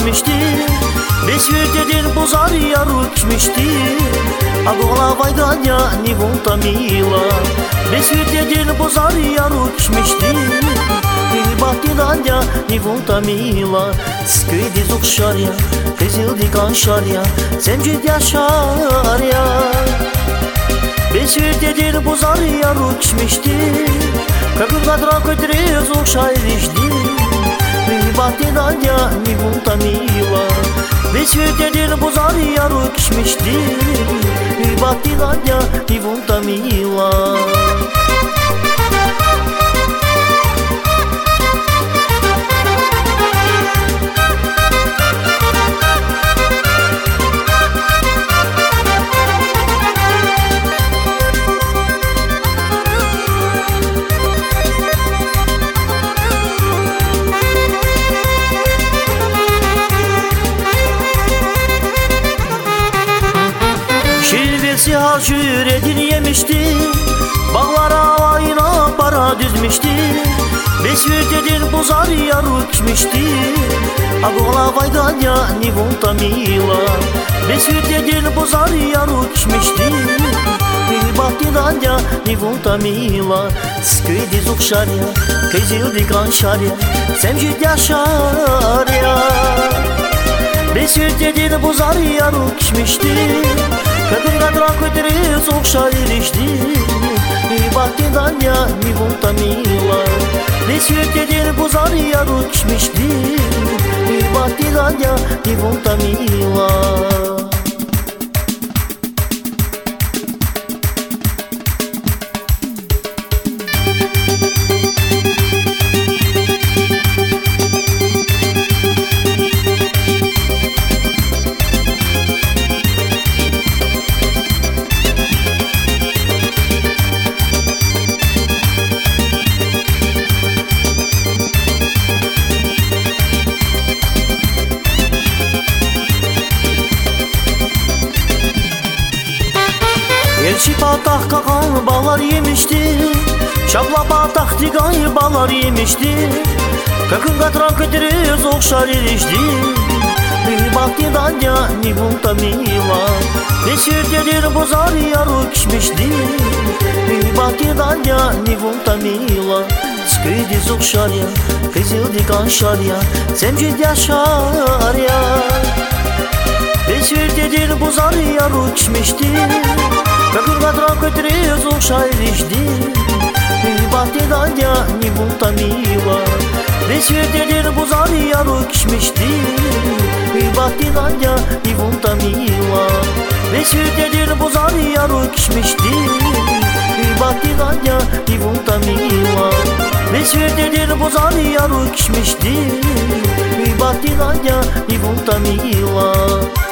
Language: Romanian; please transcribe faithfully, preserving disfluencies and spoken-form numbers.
kishmishti Besvjetedin bozar jaru kishmishti A gola vajdanja ni vonta mila Besvjetedin bozar jaru kishmishti Batidanja ni vonta mila Skidi zuk şarya Kızıldı kan şarya Semcid yaşarya Besvjetedin bozar jaru kishmishti Kakun kadra kötüre zuk şayrişti Batidanja ni vonta mila Besvjetedin bozar jaru kishmishti Batidanja ni vonta mila Siyah cüredin yemişti Bağlara ayına para düzmüşti Besvjetedin bozar jaru kishmishti A gola vajdanja ni vonta mila Besvjetedin bozar jaru kishmishti Batidanja ni vonta mila Skidi zuk şarya Kızıldı kan şarya Semcid yaşarya Besvjetedin bozar jaru kishmishti Kakun kadra kötüre zuk şayrişti Batidanja ni vonta mila Besvjetedin bozar jaru kishmishti Batidanja ni vonta mila Elçi patah kakan balar yemişti Şabla patah digay balar yemişti Kakun katran kötüre zok şaririşti Batidanja ni vonta mila Besvjetedin bozar jaru kishmishti Batidanja ni vonta mila Skidi zuk şarya Kızıldı kan şarya Semcid yaşarya Besvjetedin bozar jaru kishmishti Kakun kadra kötüre zuk şayrişti Batidanja ni vonta mila Besvjetedin bozar jaru kishmishti Batidanja ni vonta mila Besvjetedin bozar jaru kishmishti Batidanja ni vonta mila Besvjetedin bozar jaru kishmishti Batidanja ni vonta mila